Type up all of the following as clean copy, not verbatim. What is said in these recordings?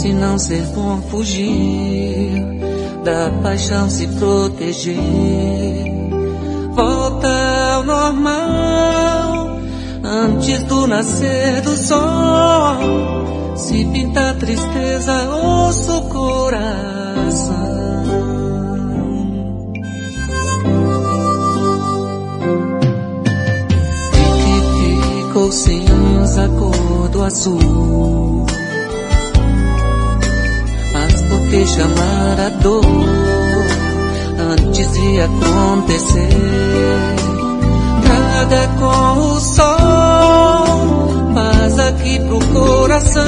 Se não ser bom fugir, da paixão se proteger. Volta ao normal, antes do nascer do sol. Se pintar tristeza, ouça o coração. Ficou cinza, cor do azul. Mas por que chamar a dor antes de acontecer? Traga com o sol paz aqui pro coração.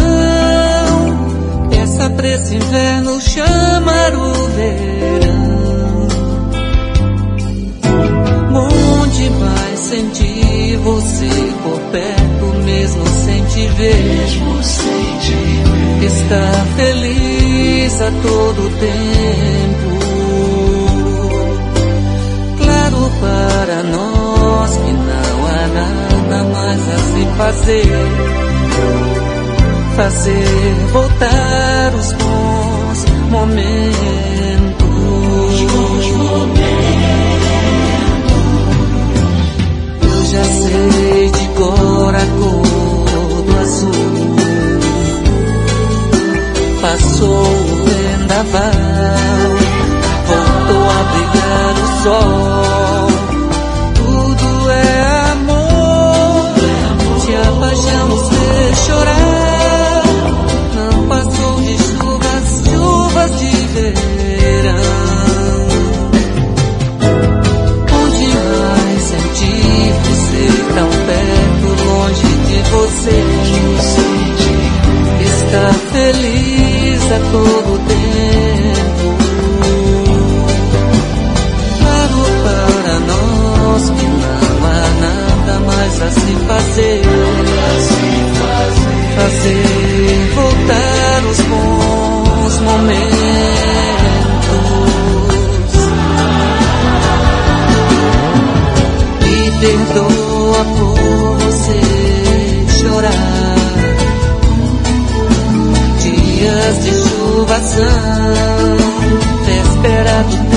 Peça pra esse inverno chamar o verão. Bom demais sentir você por perto, mesmo sem te ver. Estar feliz a todo tempo. Claro para nós que não há nada mais a se fazer. Fazer voltar os bons momentos. Eu já sei de cor a cor do azul. Passou o vendaval, voltou a brilhar o sol. Tudo é amor, se a paixão nos fez chorar. Não passou de chuvas, chuvas de verão. Bom demais sentir você tão perto, longe de você. Estar feliz a todo tempo. Claro para nós que não há nada mais a se fazer. Fazer voltar os bons momentos. Me perdoa por você chorar. Dias de chuvação, véspera do